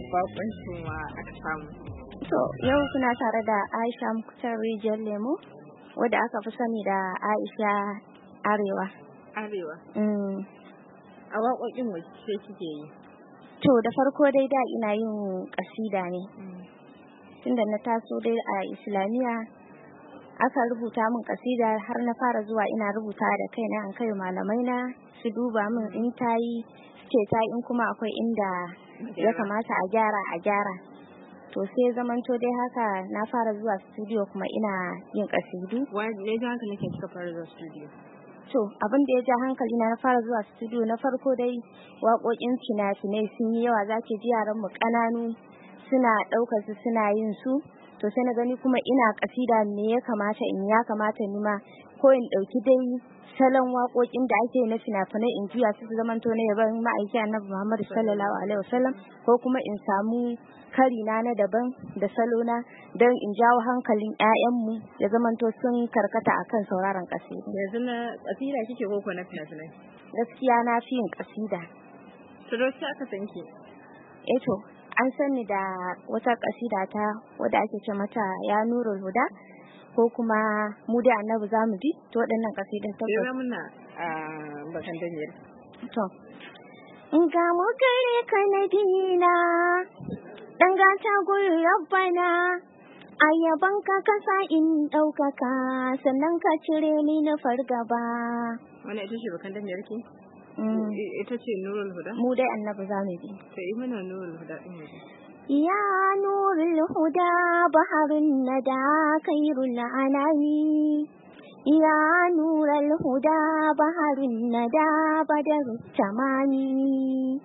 bakuncin wa aka samu. To yau kuna tare da Aisha Muktar Rijiyar Lemo wadda aka fi sani da Aisha Arewa. Arewa. A waƙoƙin wacce kike yi? To da farko dai da ina yin ƙasida ne. Tunda na taso dai a Islamiyya aka rubuta min ƙasida har na fara zuwa ina rubuta da kaina an kai malamai na su duba min in tayi ce ta in kuma akwai inda ya kamata a gyara. To sai zamanto dai haka na fara zuwa studio kuma ina yin ƙasidu. Wani ya haka nake kika fara zuwa studio? To abin da ya ja hankali na fara zuwa studio na farko dai waƙoƙin fina-finai sun yi yawa, zaki ji yaran mu ƙananu suna ɗaukar su suna yin su. To sai na gani kuma ina ƙasida me ya kamata ni ma ko in ɗauki dai salon waƙoƙin da ake na fina-finai in juya su zamanto na yaban ma'aiki Annabi Muhammad sallallahu alaihi wasallam, ko kuma in samu karina na daban da salona don in jawo hankalin 'ya'yanmu ya zamanto sun karkata akan sauraron ƙasida. Yanzu na ƙasida kike ko na fina-finai? Gaskiya na fi yin ƙasida. To da shi aka san ki? To an sani da wata ƙasida ta wadda ake ce mata ya nurul huda ko kuma mu da Annabi zamu bi. To waɗannan ƙasidun tabbas. Yau muna bakan dajiyar. To ga mu gare ka Nabila dan gata gurin Rabbana, ayyaban ka kasa in ɗaukaka sannan ka cire ni na fargaba. Wannan ita ce bakan dajiyar ki? Ita ce nurul huda? Mu dai Annabi zamu bi. To yi mana nurul huda din ne. Ya nurul huda baharun nada khairul alami, ya nurul huda baharun nada badarut tamami.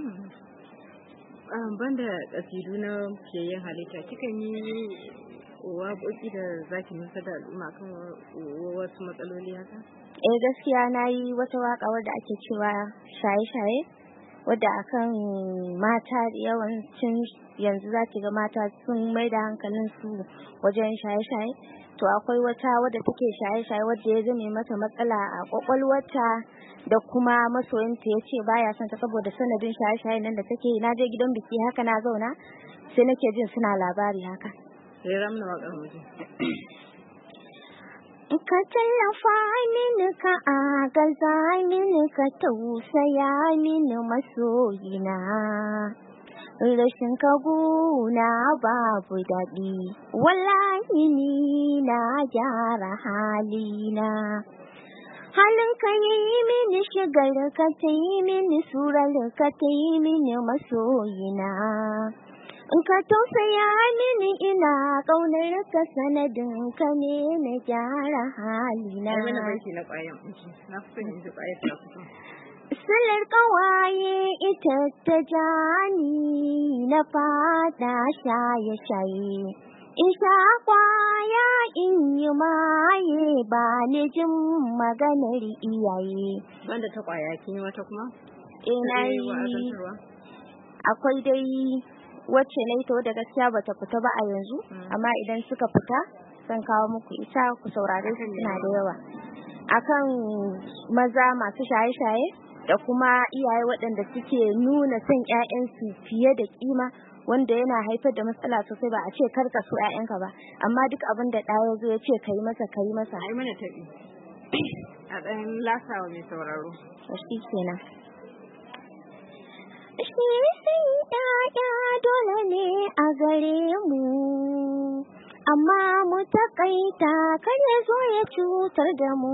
Banda ƙasidu na fiyayyen halitta, kikan yi waƙoƙi da zaki nisa da al'umma kan wasu matsaloli haka? Gaskiya na yi wata waƙa wadda ake cewa shaye-shaye, wadda akan mata da yawancin yanzu za ki ga mata sun mai da hankalinsu wajen shaye-shaye. To akwai wata wadda take shaye-shaye wadda ya zame mata matsala a kwakwalwarta da kuma masoyinta ya ce baya son ta saboda sanadin shaye-shaye nan da take. Na je gidan biki haka na zauna sai nake jin suna labari haka. Sai ramna waƙar mutum. Ka tallafa mini ka agaza mini ka tausaya mini masoyina, rashin ka guna babu daɗi, wallahi ni na gyara halina. Halin ka yi mini shigar ka ta yi mini surar ka ta yi mini masoyina. In ka tausaya mini ina ƙaunar ka sanadin ka ne na gyara halina. Salar ƙawaye ita ta jani na fada shaye-shaye. In sha kwaya in yi maye ba ni jin maganar iyaye. Banda ta kwaya kin yi wata kuma? Na yi. Akwai dai wacce na ita wadda gaskiya bata fita ba a yanzu, amma idan suka fita zan kawo muku ita ku saurare su, suna da yawa akan maza masu shaye-shaye da kuma iyaye waɗanda suke nuna son ƴaƴansu fiye da kima, wanda yana haifar da matsala sosai. Ba a ce kar ka so ƴaƴanka ba, amma duk abin da ɗaya zo ya ce kai masa. Ai mana taɓi a ɗan lasawa mai sauraro. Shi kenan. Shi sun ƴaƴa dole ne a gare mu, amma mu taƙaita kar ya zo ya cutar da mu.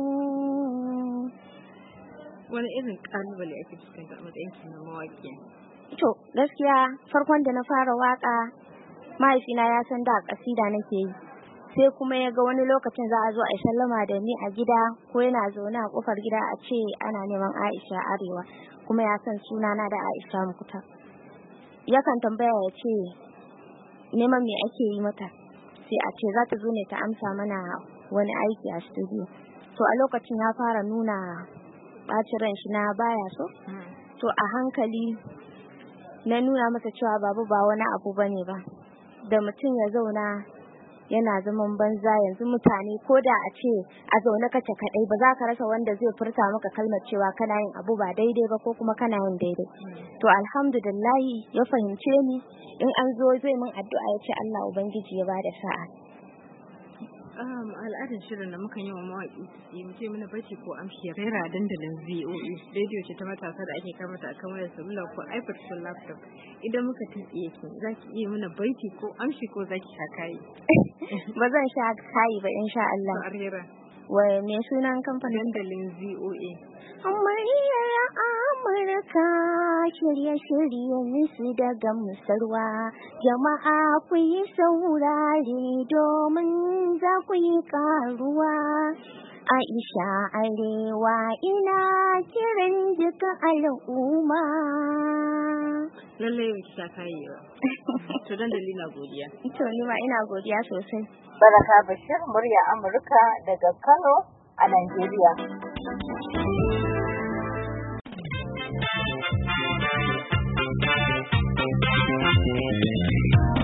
Wani irin ƙalubale ake fuskanta a matsayin ki na mawaƙi? To gaskiya farkon da na fara waƙa mahaifina ya san da ƙasida nake yi, sai kuma ya ga wani lokacin za a zo a sallama da ni a gida ko yana zaune a ƙofar gida a ce ana neman Aisha Arewa, kuma ya san sunana da Aisha Muktar. Yakan tambaya ya ce neman me ake yi mata, sai a ce za ta zo ne ta amsa mana wani aiki a studio. To a lokacin ya fara nuna ɓacin ran shi na baya so. To a hankali na nuna masa cewa babu ba wani abu bane ba, da mutum ya zauna yana zaman banza. Yanzu mutane ko da a ce a zaune kace kadai ba za ka rasa wanda zai furta maka kalmar cewa kana yin abu ba daidai ba ko kuma kana yin daidai. To alhamdulillah ya fahimce ni, in an zo zai min addu'a ya ce Allah ubangiji ya bada sa'a. Al'adar shirin da muka yi wa mawaƙi mu ce mana barci ko amshi rera dandalin VOA radio ce ta matasa da ake kamata a kamar salula ko iPad ko laptop. Idan muka tsiye ki za ki iya mana barci ko amshi ko za ki sha kayi? Ba zan sha kayi ba insha Allah. Wai me sunan kamfanin? Dandalin VOA. Muryar Amurka shirye-shiryen su daga musarwa, jama'a ku yi saurare domin za ku yi karuwa. Aisha Arewa ina kiran duka al'umma. Lallai ki sha kayi ba. To dandali na godiya. To ni ma ina godiya sosai. Baraka Bashir, murya Amurka daga Kano a Najeriya.